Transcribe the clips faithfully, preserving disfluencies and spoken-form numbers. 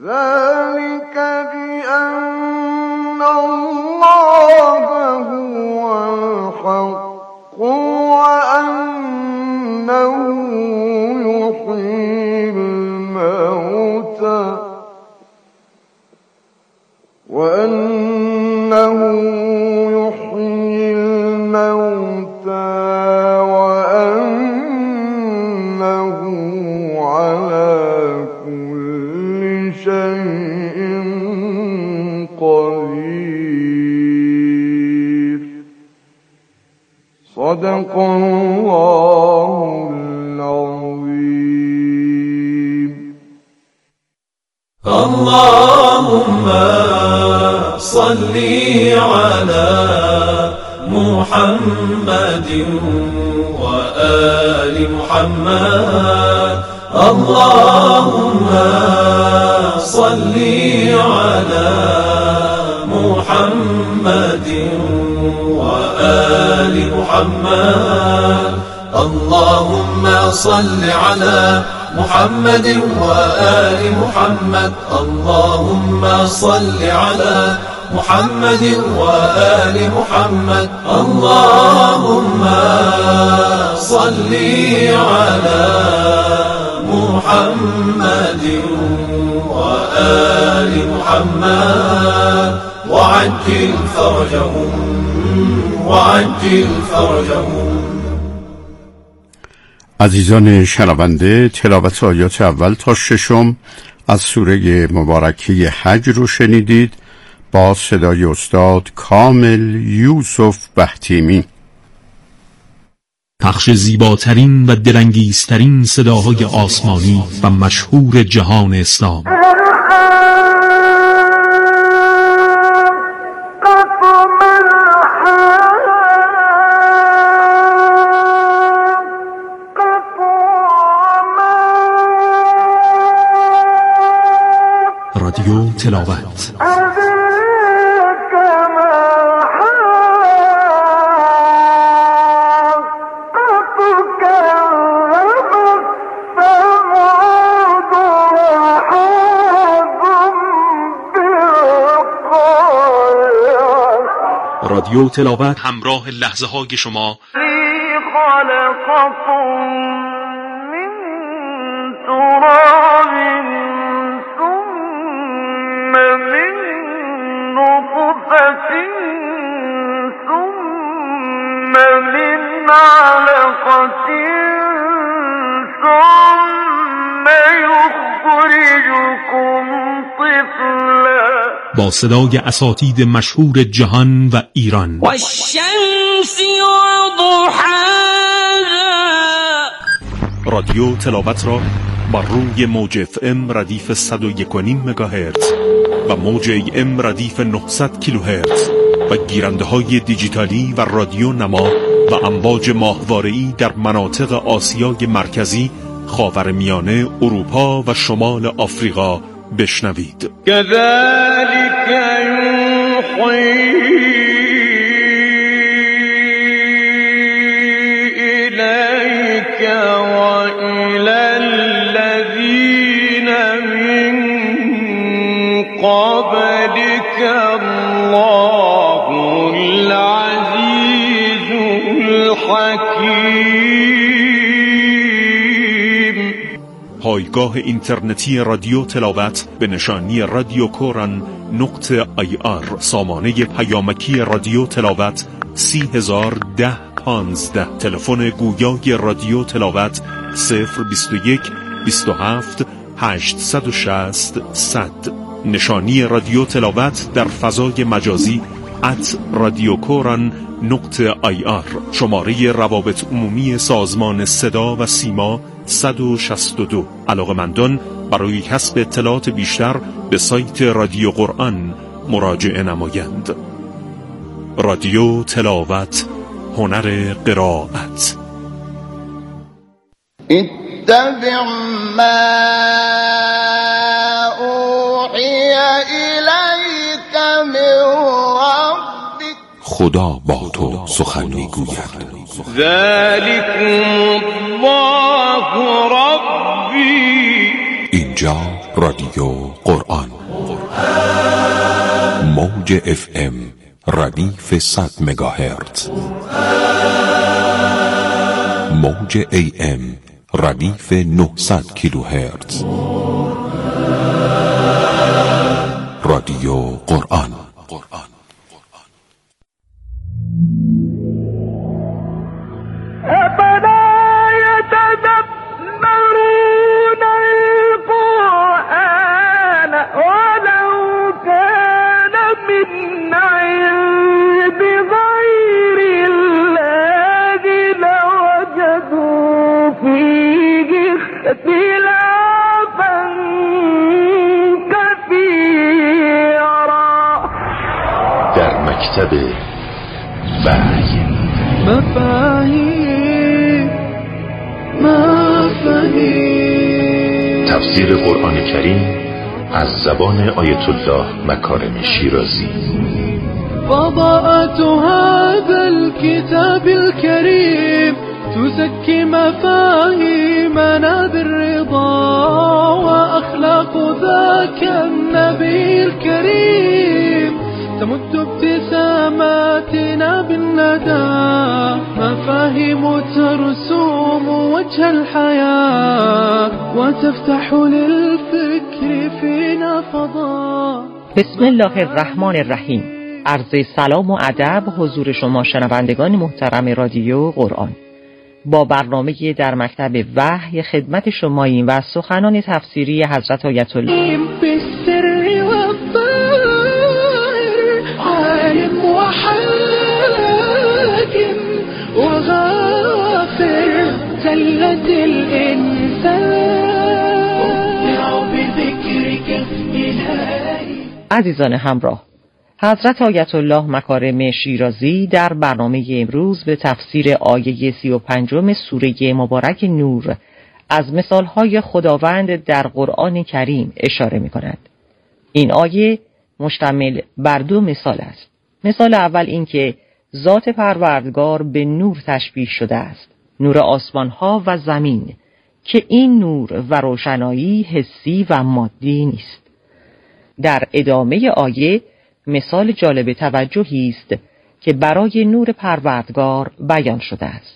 ذلك بأن الله هو الحق وأنه يحيي الموتى وأنه يحيي الموتى وأنه على كل شيء قدير. صدق الله العظيم. اللهم صل على محمد وآل محمد. اللهم صل على محمد وآل محمد. اللهم صل على محمد وآل محمد. اللهم صل على محمد وآل محمد. اللهم صل على محمد وآل محمد وعجل فرجهم وعجل فرجهم. عزیزان شنونده، تلاوت آیات اول تا ششم از سوره مبارکه حج رو شنیدید با صدای استاد کامل یوسف بهتیمی. پخش زیباترین و دلانگیزترین صداهای آسمانی و مشهور جهان اسلام. رادیو تلاوت. رادیو تلاوت همراه لحظه های شما. خلقكم من تراب ثم من نطفة ثم من علقة ثم يخرجكم طفلا. با صدای اساتید مشهور جهان و ایران. والشمس وضحاها. رادیو تلاوت را بر روی موج اف ام ردیف صد و یک و نیم مگاهرتز و موج ای ام ردیف نهصد کیلوهرتز و گیرنده های دیجیتالی و رادیو نما و امواج ماهواره‌ای در مناطق آسیای مرکزی، خاورمیانه، اروپا و شمال آفریقا بشنوید. كذلك يوحي إليك وإلى الذين من قبلك الله العزيز الحكيم. پایگاه اینترنتی رادیو تلاوت به نشانی رادیو کوران نقطه آی آر. سامانه پیامکی رادیو تلاوت سی هزار ده پانزده. تلفن گویای رادیو تلاوت صفر بیست و یک بیست و هفت هشتصد و شصت صد. نشانی رادیو تلاوت در فضای مجازی ات رادیو کوران نقطه آی آر. شماره روابط عمومی سازمان صدا و سیما صد و شصت و دو. علاقه‌مندان برای کسب اطلاعات بیشتر به سایت رادیو قرآن مراجعه نمایند. رادیو تلاوت، هنر قرائت. اتبع ما اوحی الیک من ربک. خدا با تو سخن میگوید. ذلکم الله ربی. این اینجا رادیو قرآن، موج اف ام ردیف صد مگاهرتز، موج ای ام ردیف نهصد کیلوهرتز. رادیو قرآن. در مکتب وحی مفاهیم مفاهیم تفسیر قرآن کریم از زبان آیت الله مکارم شیرازی. فضاءة هذا الكتاب الكريم تزكي مفاهيمنا بالرضا وأخلاق ذاك النبي الكريم تمد ابتساماتنا بالندى مفاهيم ترسوم وجه الحياة وتفتح للفكر فينا فضاء. بسم الله الرحمن الرحیم. عرض سلام و ادب حضور شما شنوندگان محترم رادیو قرآن. با برنامه در مکتب وحی خدمت شماییم و سخنان تفسیری حضرت آیت الله عالم وحاكم وغافر زلة الإنسان بذكرك إلهي. عزیزان همراه، حضرت آیت الله مکارم شیرازی در برنامه امروز به تفسیر آیه سی و پنجم سوره مبارک نور از مثالهای خداوند در قرآن کریم اشاره می کند. این آیه مشتمل بر دو مثال است. مثال اول این که ذات پروردگار به نور تشبیه شده است، نور آسمانها و زمین، که این نور و روشنایی حسی و مادی نیست. در ادامه آیه مثال جالب توجهی است که برای نور پروردگار بیان شده است.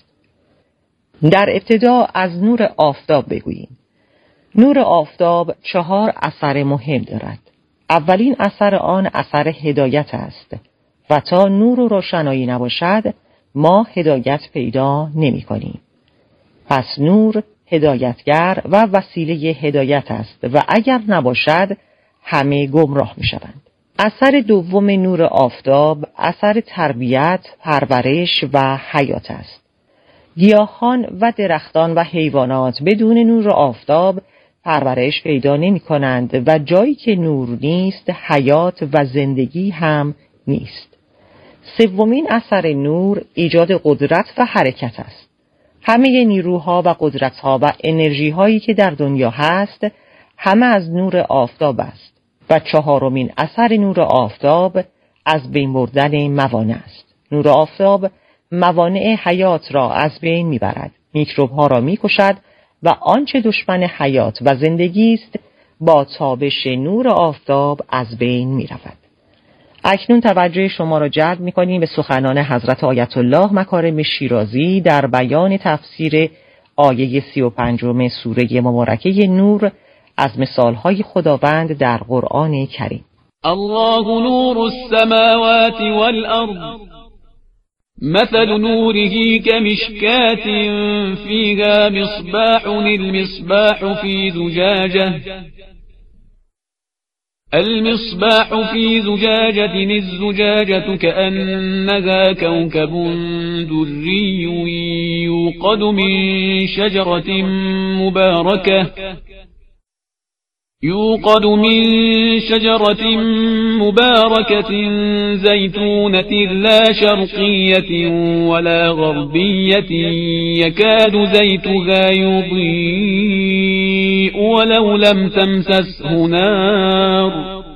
در ابتدا از نور آفتاب بگوییم. نور آفتاب چهار اثر مهم دارد. اولین اثر آن اثر هدایت است و تا نور و روشنایی نباشد ما هدایت پیدا نمی کنیم. پس نور هدایتگر و وسیله هدایت است و اگر نباشد همه گمراه می شوند. اثر دوم نور آفتاب اثر تربیت، پرورش و حیات است. گیاهان و درختان و حیوانات بدون نور آفتاب پرورش پیدا نمی کنند و جایی که نور نیست حیات و زندگی هم نیست. سومین اثر نور ایجاد قدرت و حرکت است. همه نیروها و قدرتها و انرژی‌هایی که در دنیا هست همه از نور آفتاب است. و چهارمین اثر نور آفتاب از بین بردن موانع است. نور آفتاب موانع حیات را از بین میبرد، میکروب‌ها را میکشد و آنچه دشمن حیات و زندگی است با تابش نور آفتاب از بین میرود. اکنون توجه شما را جلب میکنیم به سخنان حضرت آیت الله مکارم شیرازی در بیان تفسیر آیه سی و پنجم سوره مبارکه نور از مثالهای خداوند در قرآن کریم. الله نور السماوات والأرض مثل نوره كمشكاة فيها مصباح المصباح في زجاجة المصباح في زجاجة الزجاجة كأنها كوكب دري يوقد من شجرة مباركة يوقد من شجرة مباركة زيتونة لا شرقية ولا غربية يكاد زيتها يضيء ولو لم تمسسه نار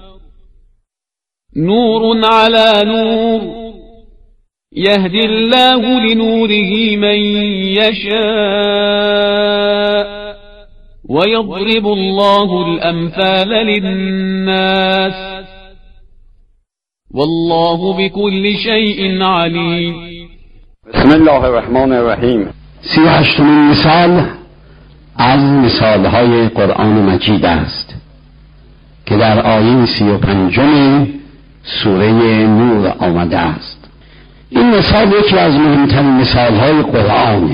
نور على نور يهدي الله لنوره من يشاء ويضرب الله الأمثال للناس والله بكل شيء عليم. بسم الله الرحمن الرحیم. سی و هشتمین مثال از مثالهای قرآن مجید است که در آیه سی و پنجم سوره نور آمده است. این مثال یکی از مهمترین مثالهای قرآنه.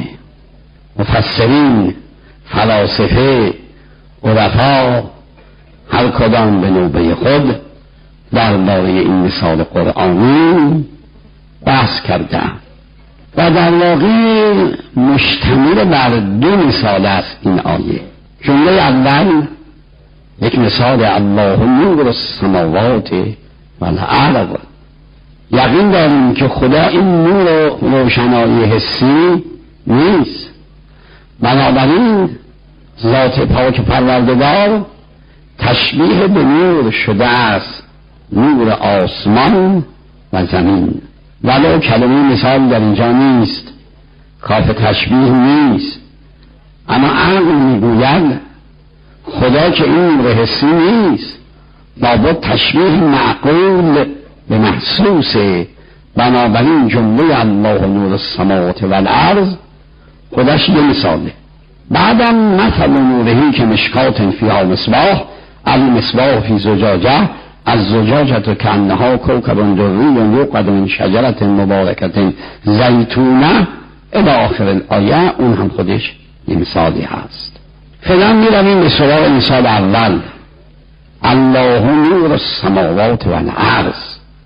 مفسرین، فلاسفه، عرفا هر کدام به نوبه خود درباره این مثال قرآنی بحث کردند و در واقع مشتمل بر دو مثال است این آیه. جمله اول یک مثال الله نور السماوات و الارض. یقین داریم که خدا این نور و روشنایی حسی نیست، بنابراین ذات پاک پروردگار تشبیه به نور شده است، نور آسمان و زمین. ولو کلمه مثال در اینجا نیست، کاف تشبیه نیست، اما عقل میگوید خدا که این نور حسی نیست، لابد تشبیه معقول به محسوسه. بنابراین جمله الله نور السماوات و الارض خودش یه مثاله. بعدم مثل نورهی که مشکات فیها مصباح، المصباح فی زجاجه، از زجاجه کانها کوکب دری یوقد من شجرة مبارکة زیتونه الی آخر الآیه. اون هم خودش یه مثالی هست. فعلا میرویم به سراغ مثال اول، الله نور السماوات و الارض.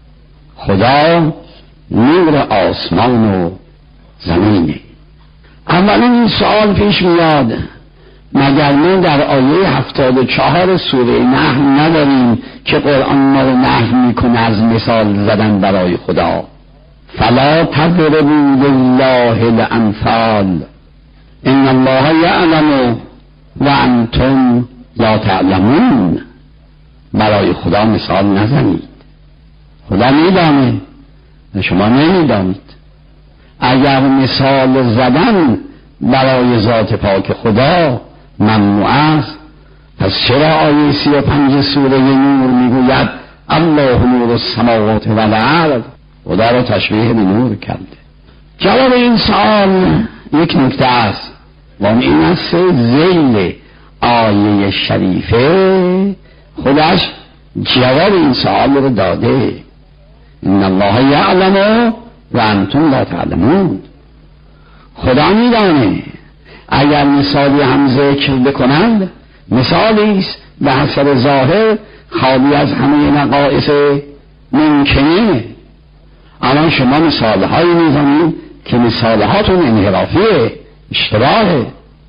خدا نور آسمان و زمینه. اولین این سوال پیش میاد، مگر ما در آیه هفتاد و چهار سوره نحل نداریم که قرآن ما رو نهی میکنه از مثال زدن برای خدا؟ فلا تضربوا لله الامثال ان الله یعلم و انتم لا تعلمون. برای خدا مثال نزنید، خدا میدانه و شما نمیدانید. اگر مثال زدن برای ذات پاک خدا ممنوع است، پس چرا آیه سی و پنج سوره نور میگوید الله نور السماوات و الارض؟ خدا را تشبیه به نور کرده. جواب این سوال یک نکته است و این است ذیل آیه شریفه خودش جواب این سوال رو داده. ان الله یعلم و انتم لا تعلمون. خدا میدانه. اگر مثالی هم ذکر بکنند، مثالی است به حسب ظاهر خالی از همه نقائص ممکنه. الان شما مثالهایی میزنید که مثالهاتون انحرافیه، اشتباهه.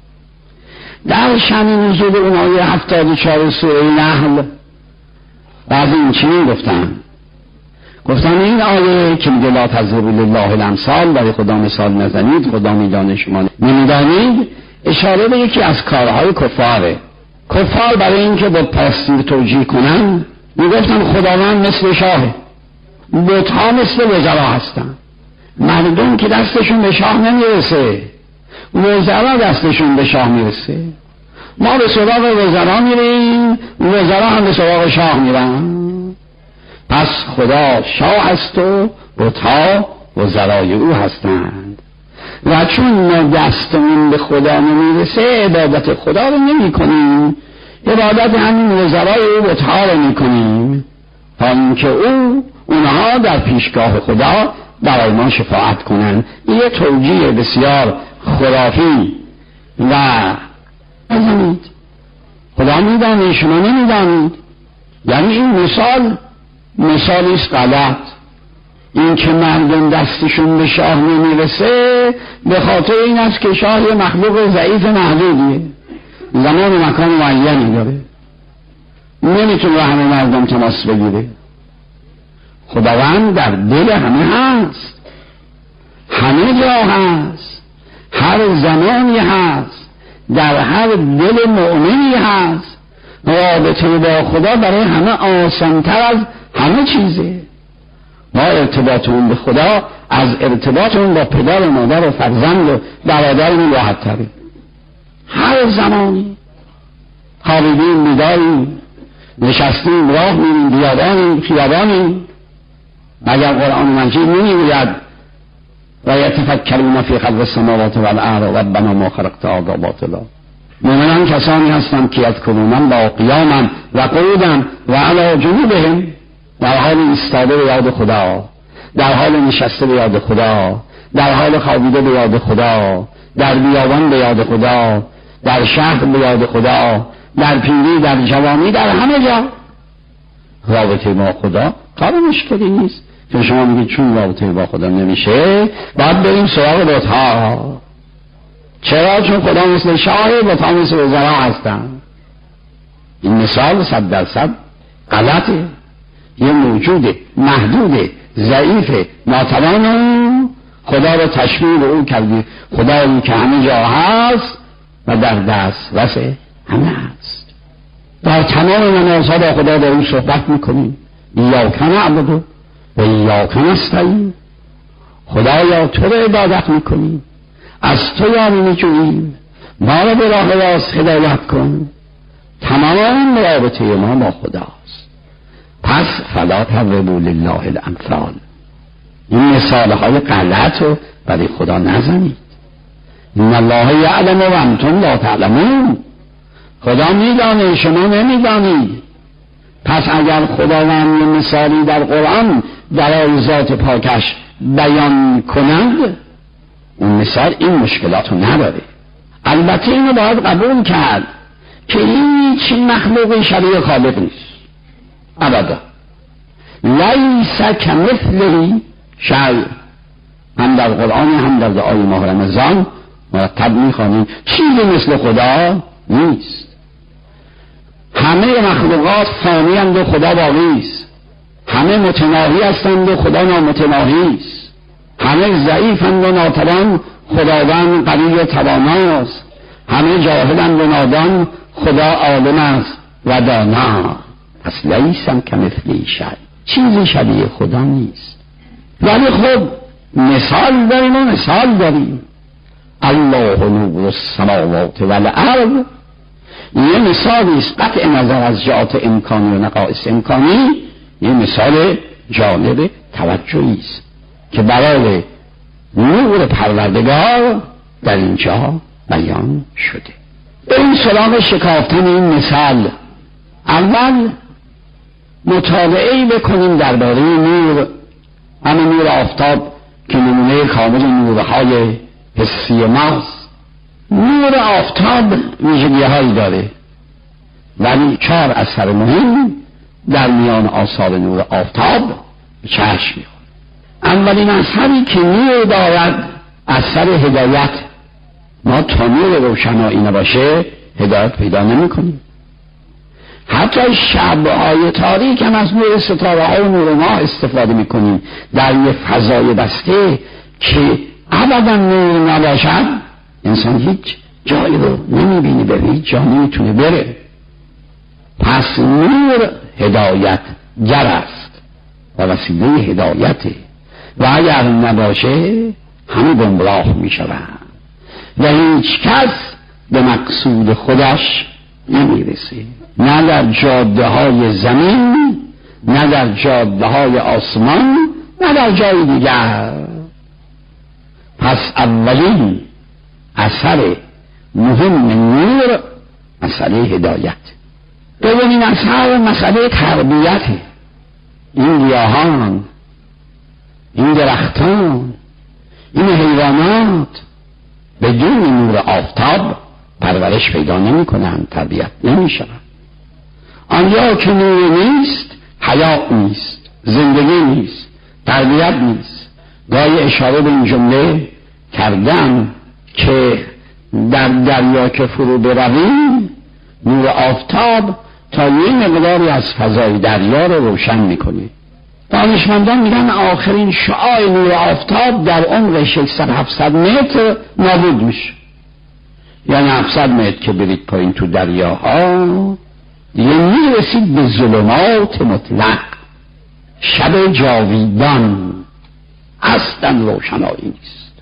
در شأن نزول اون آیه هفتاد و چهار سوره نحل بعضی این چی میگفتن؟ گفتن این آیه که میگه لا تضربوا لله الامثال، برای خدا مثال نزنید، خدا میدانه شما نمیدانید، اشاره به یکی از کارهای کفاره. کفار برای اینکه با پرستی توجیه کنن میگفتن خداوند مثل شاهه، بت‌ها مثل وزرا هستن. مردم که دستشون به شاه نمیرسه، وزرا دستشون به شاه میرسه. ما به سراغ وزرا میریم، وزرا هم به سراغ شاه میرن. پس خدا شاه است و بت‌ها وزرای او هستند و چون دستمون به خدا نمیرسه عبادت خدا رو نمی کنیم، عبادت همین وزرای او بت‌ها رو می کنیم تا اینکه او اونها در پیشگاه خدا برای ما شفاعت کنن. یه توجیه بسیار خرافی و نزنید، خدا میدانه شما نمیدانید. یعنی این مثال مثالی است غلط. این که مردم دستشون به شاه نمیرسه به خاطر این است که شاه یه مخلوق ضعیف محدودیه، زمان و مکان معینی داره، نمیتونه همه مردم تماس بگیره. خداوند در دل همه هست، همه جا هست، هر زمانی هست، در هر دل مؤمنی هست. رابطه با خدا برای همه آسانتر از همه چیزه. ما ارتباطمون به خدا از ارتباطمون با پدر و مادر و فرزند و برادرمون راحت تره. هر زمانی خوابیدیم بیداریم، نشستیم راه میریم، بیابانیم خیابانیم. مگر قرآن مجید نمیگوید و یتفکرون فی خلق السماوات والارض ربنا ما خلقت هذا باطلا؟ مومنان کسانی هستند که یذکرون با قیاما و قعودا و علی جنوبهم، در حال ایستاده به یاد خدا، در حال نشسته به یاد خدا، در حال خوابیده به یاد خدا، در بیابان به یاد خدا، در شهر به یاد خدا، در پیری، در جوانی، در همه جا. رابطه با خدا کار مشکلی نیست که شما میگید چون رابطه با خدا نمیشه باید بریم سراغ بت‌ها. چرا؟ چون خدا مثل شاه، بت‌ها مثل وزرا هستن. این مثال صد درصد غلطه. یه موجود محدود ضعیف ناتوان خدا رو تشبیه به او کردی، خدایی که همه جا هست و در دسترس همه هست. در تمام منازل با خدا داریم صحبت میکنیم. ایاک نعبد و ایاک نستعین. خدایا تو رو عبادت میکنیم، از تو یاری میجوییم، ما رو به راه راست هدایت کن. تمام رابطه ما با خداست. پس فلا تضربوا لله الامثال. این مثال های غلط رو برای خدا نزنید. این الله یعلم و انتم لا تعلمون. خدا میدانه، شما نمیدانید. پس اگر خداوند مثالی در قرآن در ذات پاکش بیان کند، اون مثال این مشکلات رو نداره. البته اینو باید قبول کرد که این هیچ مخلوقی شبیه خالق نیست ابدا. لیس کمثله شیء. هم در قرآن هم در دعای ماه رمضان مرتب میخوانیم چیزی مثل خدا نیست. همه مخلوقات فانی اند و خدا باقی است. همه متناهی هستند و خدا نامتناهی است. همه ضعیفند و ناتوان، خداوند قوی تواناست. همه جاهلند و نادان، خدا عالم است و دانا. پس لیس کمثله شیء، چیزی شبیه خدا نیست. ولی خب مثال داریم و مثال داریم. الله نور السماوات والارض. یه مثالی است قطع نظر از جهات امکانی و نقائص امکانی، یه مثال جالب توجهی است که برای نور پروردگار در اینجا بیان شده. بریم سراغ شکافتن این مثال. اول مطالعه بکنیم درباره نور، همه نور آفتاب که نمونه کامل نورهای حسی ماست. نور آفتاب ویژگی هایی داره، ولی چهار اثر مهم در میان آثار نور آفتاب به چشم میخوره. اولین اثری که نور دارد اثر هدایت. ما تا نور روشنایی نباشه هدایت پیدا نمی کنیم. حتی شبهای تاریک هم از نور ستاره ها و نور ما استفاده می کنیم در یه فضای بسته که ابدا نور نباشد انسان هیچ جایی رو نمی بینی، به هیچ جا نمی تونه بره. پس نور هدایت گر است و وسیله هدایته و اگر نباشه همه گمراه می شوند و هیچ کس به مقصود خودش نمی رسه، نه در جاده های زمین، نه در جاده های آسمان، نه در جای دیگر. پس اولین اثر مهم نور مسئله هدایت. دومین اثر مسئله تربیت. این گیاهان، این درختان، این حیوانات بدون نور آفتاب پرورش پیدا نمی کنند، تربیت نمی شوند. آنجا که نور نیست حیات نیست، زندگی نیست، تربیت نیست. گاهی اشاره به این جمله کردم که در دریا که فرو برویم نور آفتاب تا یه مقداری از فضای دریا رو روشن میکنه. دانشمندان میگن آخرین شعاع نور آفتاب در عمق ششصد هفتصد متر نابود میشه. یعنی هفتصد متر که برید پایین تو دریاها دیگه میرسید به ظلمات مطلق، شب جاویدان، اصلا روشنایی نیست،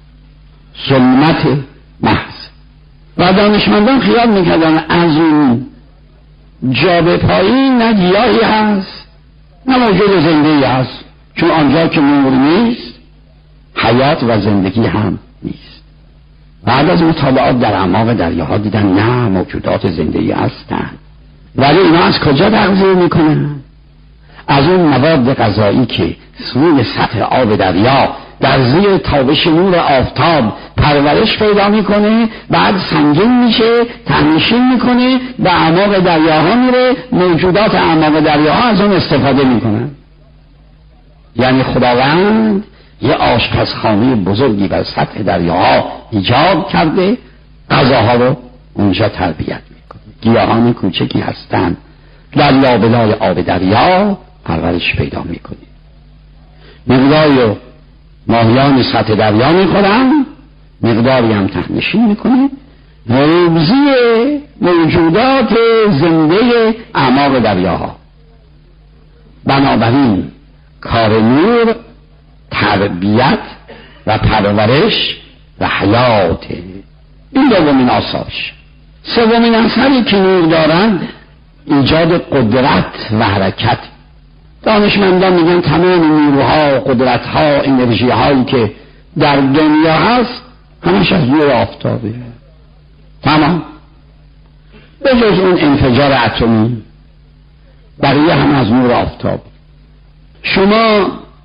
ظلمت محض. و دانشمندان خیال میکردن از این جا به پایی نه گیاهی هست نه موجود زندگی هست، چون آنجا که نور نیست حیات و زندگی هم نیست. بعد از مطالعات در اعماق دریاها دیدن نه، موجودات زندگی هستند، ولی اینا از کجا تغذیه میکنن؟ از اون مواد غذایی که روی سطح آب دریا در زیر تابش نور آفتاب پرورش پیدا میکنه، بعد سنگین میشه، تنشین میکنه، به اعماق دریاها میره، موجودات اعماق دریاها از اون استفاده میکنن. یعنی خداوند یه آشپزخانه بزرگی بر سطح دریاها ایجاد کرده، غذاها رو اونجا تربیت میکنه. گیاهان کوچکی هستن در لابلای آب دریا پرورش پیدا میکنه. مقداری ماهیان سطح دریا میخورن، مقداری هم تهنشین میکنه، روزی موجودات زنده اعماق دریاها. بنابراین کار نور تربیت و پرورش و حیات. این دومین آثارش. سومین اثری که نور دارند ایجاد قدرت و حرکت. دانشمندان میگن تمام نیروها، قدرتها، انرژی هایی که در دنیا هست همش از نور آفتابه. تمام، به جز اون انفجار اتمی بقیه هم از نور آفتاب. شما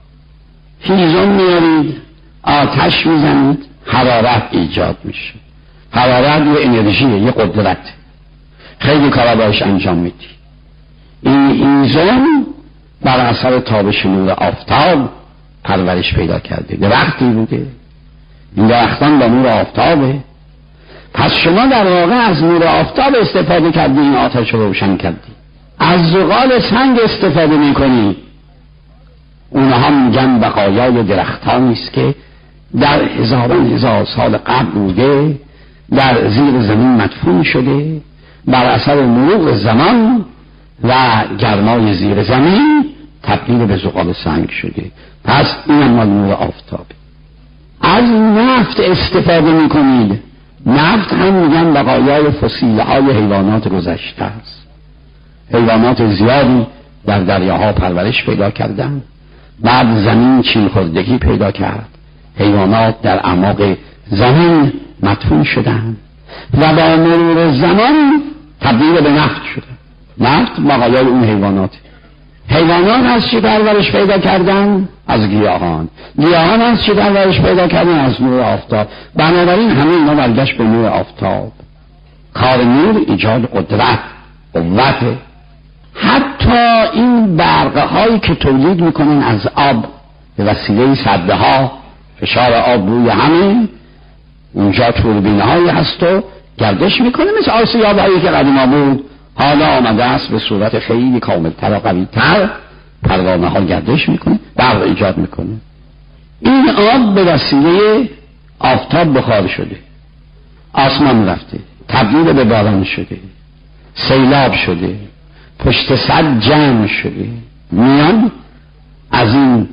هیزم میارید، آتش میزنید، حرارت ایجاد میشه. حرارت یه انرژیه، یه قدرت، خیلی کارا باش انجام میدی. این هیزم بر اثر تابش نور آفتاب پرورش پیدا کرده. درختی بوده، این درختان با نور آفتابه. پس شما در واقع از نور آفتاب استفاده کردی، این آتش رو روشن کردی. از زغال سنگ استفاده میکنی، اونها میگن بقایای درختانی است که در هزاران هزار سال قبل بوده، در زیر زمین مدفون شده، بر اثر مرور زمان و گرمای زیر زمین تبدیل به زغال سنگ شده. پس این هم نور آفتاب. از نفت استفاده میکنید. نفت هم میگن بقایای فسیل های حیوانات گذشته است. حیوانات زیادی در دریاها پرورش پیدا کردن، بعد زمین چین خوردگی پیدا کرد، حیوانات در اعماق زمین مدفون شدن و با مرور زمان تبدیل به نفت شدن. نفت بقایای اون حیوانات. حیوانات از چی پرورش پیدا کردن؟ از گیاهان. گیاهان از چی پرورش پیدا کردن؟ از نور آفتاب. بنابراین همه اینا برگشت به نور آفتاب. کار نور ایجاد قدرت، قوت. حتی این برقه هایی که تولید میکنن از آب به وسیله سده ها، فشار آب روی همین اونجا توربین هایی هست و گردش میکنه، مثل آسیاب هایی که قدیما بود، حالا آمده است به صورت خیلی کاملتر و قویتر، پروانه ها گردش میکنه، برق ایجاد میکنه. این آب به وسیله آفتاب بخار شده، آسمان رفته، تبدیل به باران شده، سیلاب شده، پشت سد جمع شده، میان از این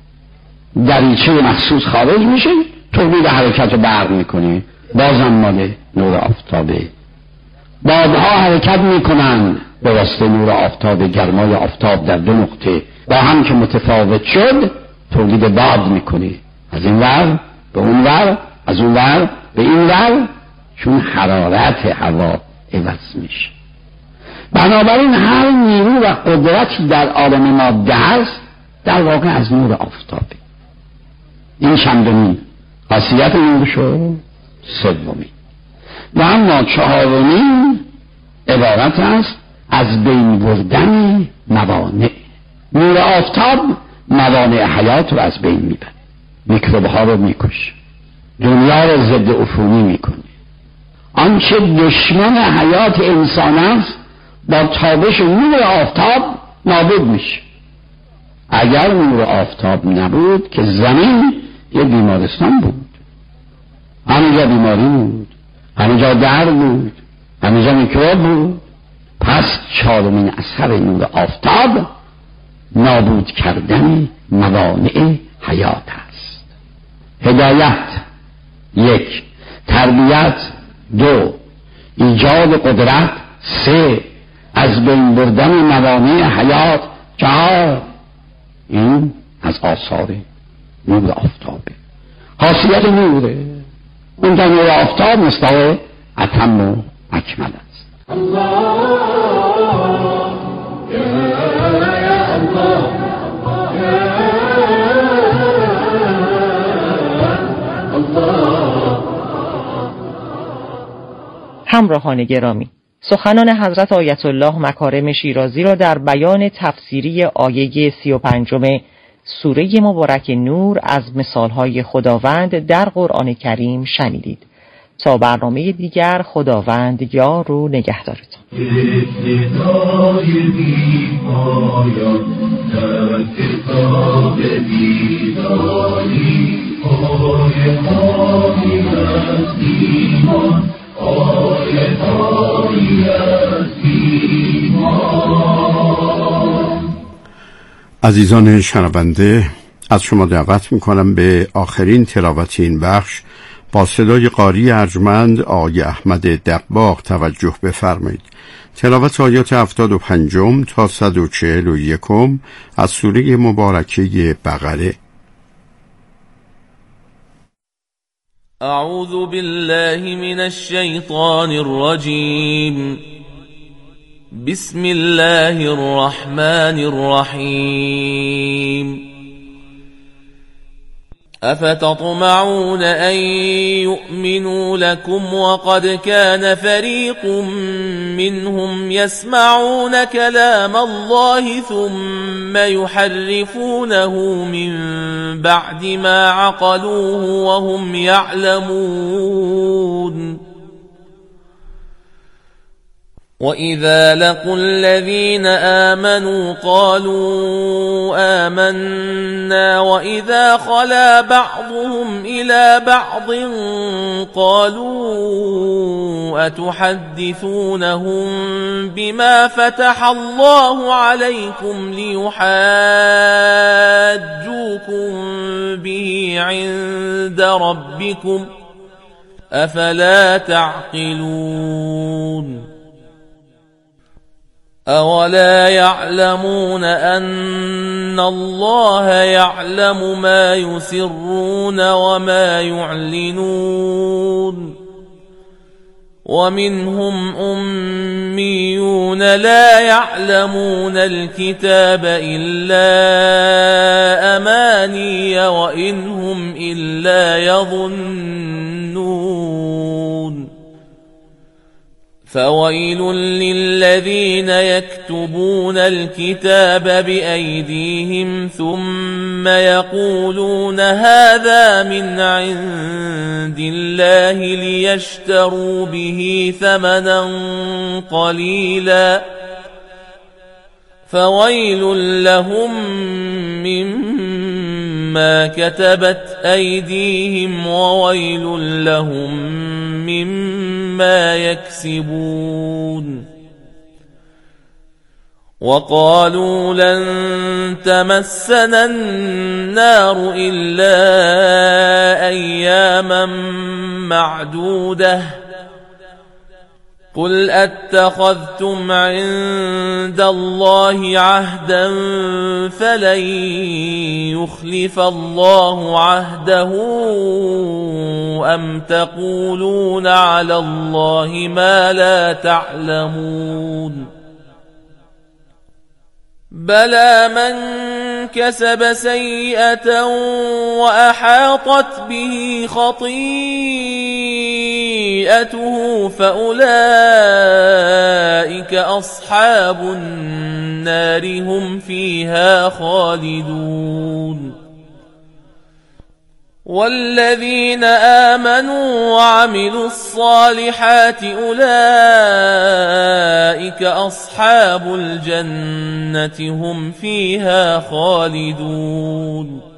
دریچه مخصوص خارج میشه، تولید حرکت رو برق میکنه، بازم مال نور آفتابه. بادها حرکت میکنن به واسطه نور آفتاب. گرمای آفتاب در دو نقطه با هم که متفاوت شد تولید باد میکنه، از این ور به اون ور، از اون ور به این ور، چون حرارت هوا عوض میشه. بنابراین هر نیرو و قدرتی در عالم ماده هست در واقع از نور آفتابه. این چندمین خاصیت نور شد. سومین و اما چهارمین عبارت است از بین بردن موانع. نور آفتاب موانع حیات رو از بین میبره، میکروب ها رو میکشه، دنیا رو ضد عفونی میکنه. آنچه دشمن حیات انسان است با تابش نور آفتاب نابود میشه. اگر نور آفتاب نبود که زمین یه بیمارستان بود، همینجا بیماری بود، همینجا درد بود، همینجا میکروب بود. پس چهارمین اثر نور آفتاب نابود کردن موانع حیات است. هدایت یک، تربیت دو، ایجاد قدرت سه، از بین بردن موانع حیات جهاد. این از آثار نور آفتابه، خاصیت نوره. اون در نور آفتاب مستوى اتم و اکمل است. همراهان گرامی، سخنان حضرت آیت الله مکارم شیرازی را در بیان تفسیری آیه سی و پنجم سوره مبارک نور از مثالهای خداوند در قرآن کریم شنیدید. تا برنامه دیگر، خداوند یار و نگهدارتان. عزیزان شنونده، از شما دعوت میکنم به آخرین تلاوت این بخش با صدای قاری ارجمند آقای احمد دباغ توجه بفرمایید. تلاوت آیات هفتاد و پنجم تا صد و چهل و یکم از سوره مبارکه بقره. اعوذ بالله من الشیطان الرجیم. بسم الله الرحمن الرحیم. أفتطمعون أن يؤمنوا لكم وقد كان فريق منهم يسمعون كلام الله ثم يحرفونه من بعد ما عقلوه وهم يعلمون. وَإِذَا لَقُوا الَّذِينَ آمَنُوا قَالُوا آمَنَّا وَإِذَا خَلَا بَعْضُهُمْ إِلَى بَعْضٍ قَالُوا أَتُحَدِّثُونَهُم بِمَا فَتَحَ اللَّهُ عَلَيْكُمْ لِيُحَاجُّوكُم بِهِ عِندَ رَبِّكُمْ أَفَلَا تَعْقِلُونَ. أَوَلَا يَعْلَمُونَ أَنَّ اللَّهَ يَعْلَمُ مَا يُسِرُّونَ وَمَا يُعْلِنُونَ. وَمِنْهُمْ أُمِّيُّونَ لَا يَعْلَمُونَ الْكِتَابَ إِلَّا أَمَانِيَّ وَإِنْ هُمْ إِلَّا يَظُنُّونَ. فويل للذين يكتبون الكتاب بأيديهم ثم يقولون هذا من عند الله ليشتروا به ثمنا قليلا فويل لهم مما كتبت أيديهم وويل لهم مما يكسبون. وقالوا لن تمسنا النار إلا أياما معدودة قل أتخذتم عند الله عهدا فلن يخلف الله عهده أم تقولون على الله ما لا تعلمون. بلى من كسب سيئة وأحاطت به خطيئته فأولئك أصحاب النار هم فيها خالدون. والذين آمنوا وعملوا الصالحات أولئك أصحاب الجنة هم فيها خالدون.